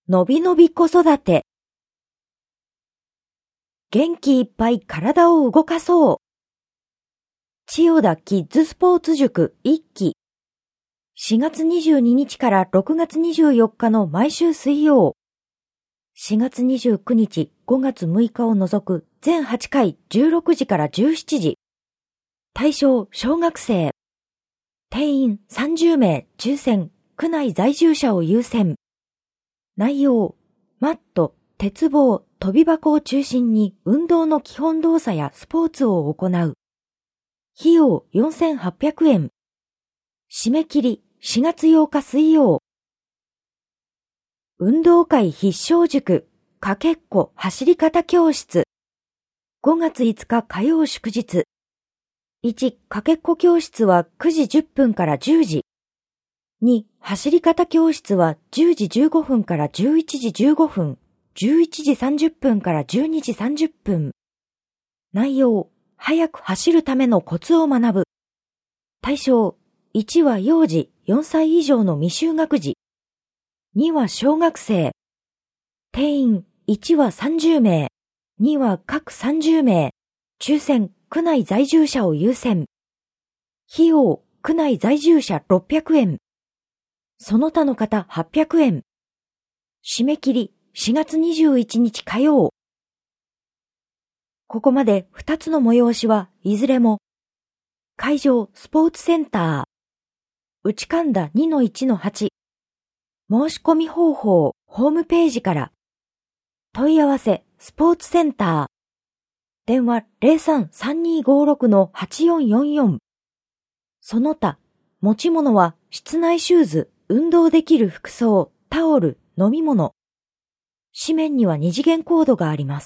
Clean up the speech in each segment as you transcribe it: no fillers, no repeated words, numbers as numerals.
のびのび子育て。元気いっぱい体を動かそう。千代田キッズスポーツ塾1期。4月22日から6月24日の毎週水曜。4月29日、5月6日を除く全8回16時から17時。対象小学生。定員30名抽選、区内在住者を優先。内容、マット、鉄棒、跳び箱を中心に運動の基本動作やスポーツを行う。費用4800円。締め切り4月8日水曜。運動会必勝塾、かけっこ走り方教室。5月5日火曜祝日。1、かけっこ教室は9時10分から10時。2、走り方教室は10時15分から11時15分、11時30分から12時30分。内容、速く走るためのコツを学ぶ。対象、1は幼児4歳以上の未就学児。2は小学生。定員、1は30名、2は各30名。抽選、区内在住者を優先。費用、区内在住者600円。その他の方800円。締め切り4月21日火曜。ここまで2つの催しはいずれも会場スポーツセンター内神田 2-1-8 申し込み方法ホームページから問い合わせスポーツセンター電話 03-3256-8444 その他持ち物は室内シューズ運動できる服装、タオル、飲み物。紙面には二次元コードがあります。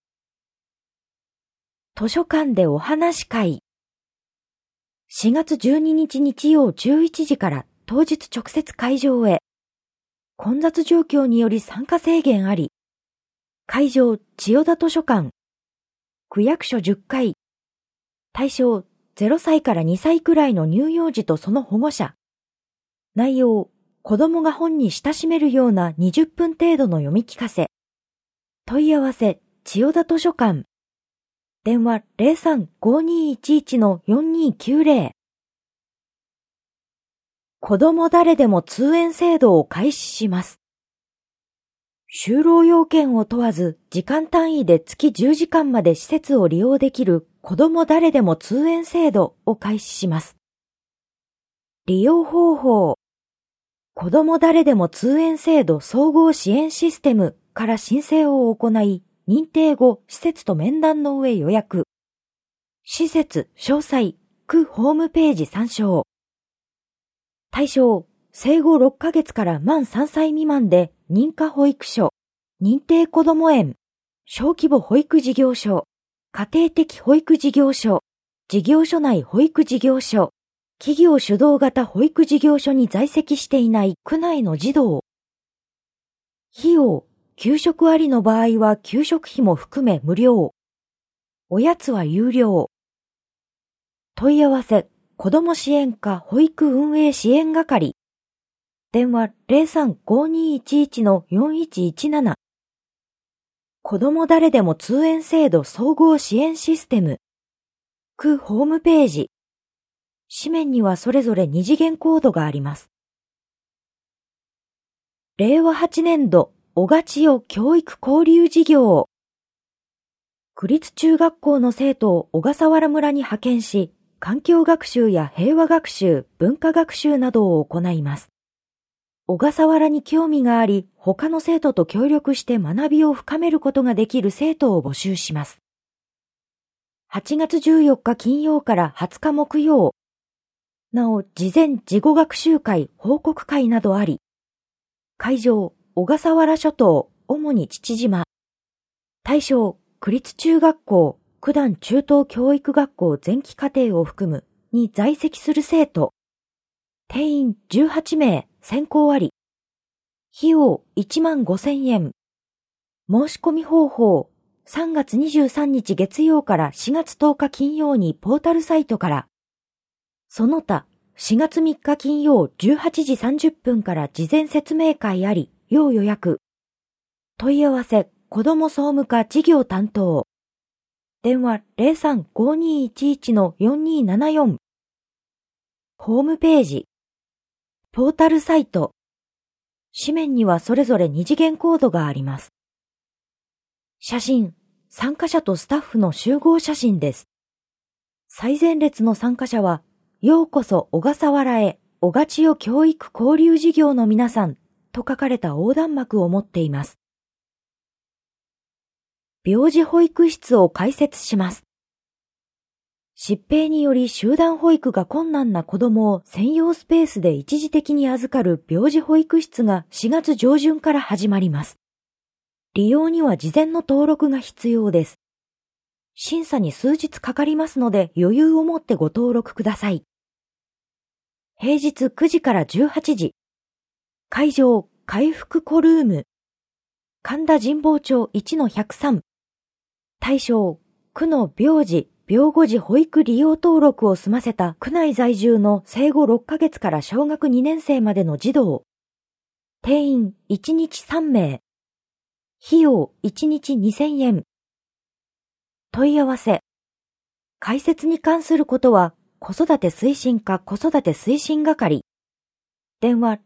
図書館でお話会。4月12日日曜11時から当日直接会場へ。混雑状況により参加制限あり。会場千代田図書館。区役所10階。対象0歳から2歳くらいの乳幼児とその保護者。内容、子供が本に親しめるような20分程度の読み聞かせ。問い合わせ、千代田図書館。電話 03-5211-4290。子供誰でも通園制度を開始します。就労要件を問わず、時間単位で月10時間まで施設を利用できる子供誰でも通園制度を開始します。利用方法。子供誰でも通園制度総合支援システムから申請を行い、認定後、施設と面談の上予約。施設詳細、区ホームページ参照。対象、生後6ヶ月から満3歳未満で認可保育所、認定こども園、小規模保育事業所、家庭的保育事業所、事業所内保育事業所、企業主導型保育事業所に在籍していない区内の児童。費用、給食ありの場合は給食費も含め無料。おやつは有料。問い合わせ、子ども支援課保育運営支援係。電話 03-5211-4117。子ども誰でも通園制度総合支援システム。区ホームページ。紙面にはそれぞれ二次元コードがあります。令和8年度、小賀千代教育交流事業。区立中学校の生徒を小笠原村に派遣し、環境学習や平和学習、文化学習などを行います。小笠原に興味があり、他の生徒と協力して学びを深めることができる生徒を募集します。8月14日金曜から20日木曜。なお、事前事後学習会、報告会などあり。会場、小笠原諸島、主に父島。対象、区立中学校、九段中等教育学校前期課程を含むに在籍する生徒。定員18名、選考あり。費用15,000円。申し込み方法、3月23日月曜から4月10日金曜にポータルサイトから。その他、4月3日金曜18時30分から事前説明会あり、要予約。 問い合わせ、子ども総務課事業担当。電話03-5211-4274。ホームページ。ポータルサイト。紙面にはそれぞれ2次元コードがあります。写真、参加者とスタッフの集合写真です。最前列の参加者は、ようこそ小笠原へ、小賀千代教育交流事業の皆さんと書かれた横断幕を持っています。病児保育室を開設します。疾病により集団保育が困難な子どもを専用スペースで一時的に預かる病児保育室が4月上旬から始まります。利用には事前の登録が必要です。審査に数日かかりますので余裕を持ってご登録ください。平日9時から18時。会場、回復コルーム。神田神保町 1-103。対象、区の病児、病後児保育利用登録を済ませた区内在住の生後6ヶ月から小学2年生までの児童。定員1日3名。費用1日2000円。問い合わせ。開設に関することは、子育て推進課子育て推進係。電話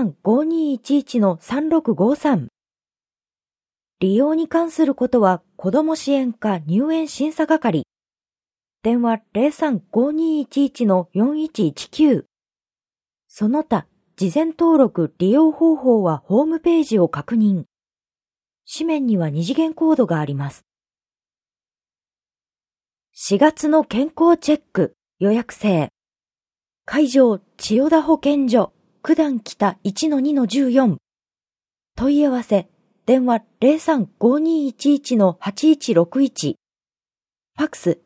03-5211-3653。利用に関することは、子ども支援課入園審査係。電話03-5211-4119。その他、事前登録利用方法はホームページを確認。紙面には2次元コードがあります。4月の健康チェック予約制。会場、千代田保健所、九段北 1-2-14。問い合わせ、電話03-5211-8161。ファクス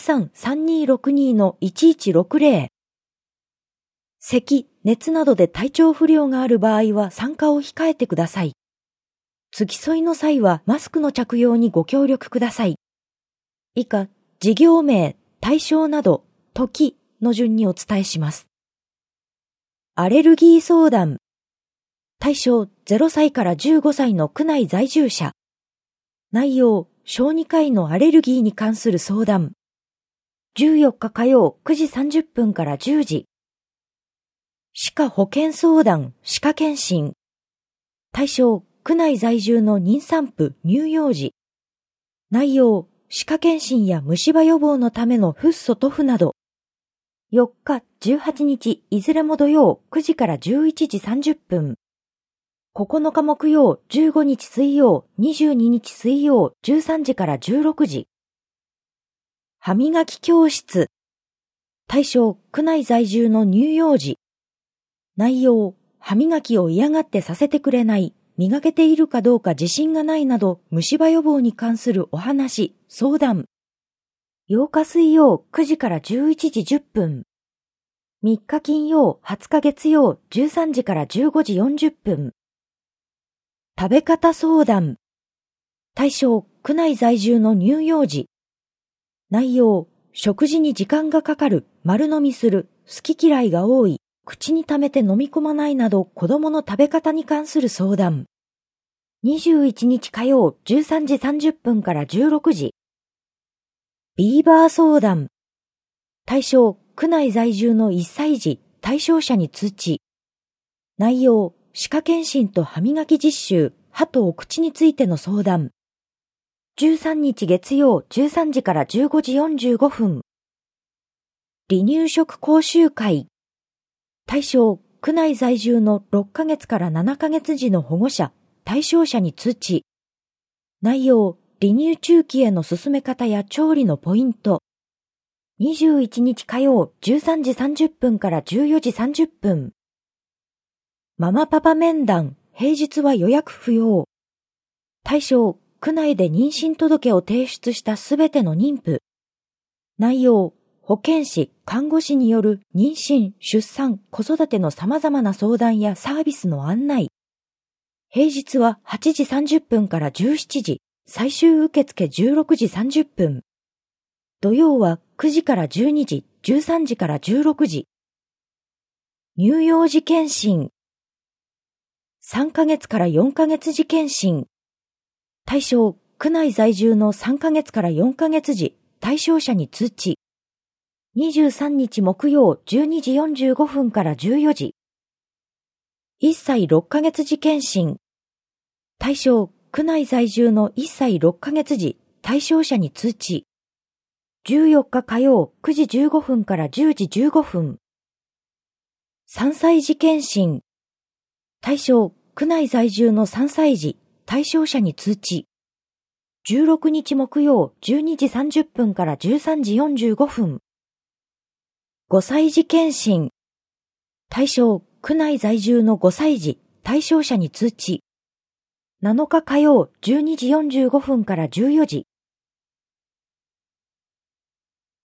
03-3262-1160。咳、熱などで体調不良がある場合は参加を控えてください。付き添いの際はマスクの着用にご協力ください。以下、事業名、対象など、時の順にお伝えします。アレルギー相談。対象0歳から15歳の区内在住者。内容、小児科医のアレルギーに関する相談。14日火曜9時30分から10時。歯科保健相談、歯科検診。対象、区内在住の妊産婦、乳幼児。内容、歯科検診や虫歯予防のためのフッ素塗布など。4日、18日、いずれも土曜9時から11時30分。9日木曜、15日水曜、22日水曜、13時から16時。歯磨き教室。対象、区内在住の乳幼児。内容、歯磨きを嫌がってさせてくれない、磨けているかどうか自信がないなど、虫歯予防に関するお話、相談。8日水曜9時から11時10分。3日金曜20日月曜13時から15時40分。食べ方相談。対象、区内在住の乳幼児。内容、食事に時間がかかる、丸飲みする、好き嫌いが多い、口に溜めて飲み込まないなど子供の食べ方に関する相談。21日火曜13時30分から16時。ビーバー相談。対象、区内在住の1歳児、対象者に通知。内容、歯科検診と歯磨き実習、歯とお口についての相談。13日月曜13時から15時45分。離乳食講習会。対象、区内在住の6ヶ月から7ヶ月児の保護者、対象者に通知。内容、離乳中期への進め方や調理のポイント。21日火曜13時30分から14時30分。ママパパ面談、平日は予約不要。対象、区内で妊娠届を提出したすべての妊婦。内容、保健師、看護師による妊娠、出産、子育ての様々な相談やサービスの案内。平日は8時30分から17時、最終受付16時30分。土曜は9時から12時、13時から16時。乳幼児検診。3ヶ月から4ヶ月時検診。 対象、区内在住の3ヶ月から4ヶ月時、対象者に通知。23日木曜12時45分から14時。1歳6ヶ月時検診。対象、区内在住の1歳6ヶ月時、対象者に通知。14日火曜9時15分から10時15分。3歳児検診。対象、区内在住の3歳児、対象者に通知。16日木曜12時30分から13時45分。5歳児検診。対象、区内在住の5歳児、対象者に通知。7日火曜12時45分から14時。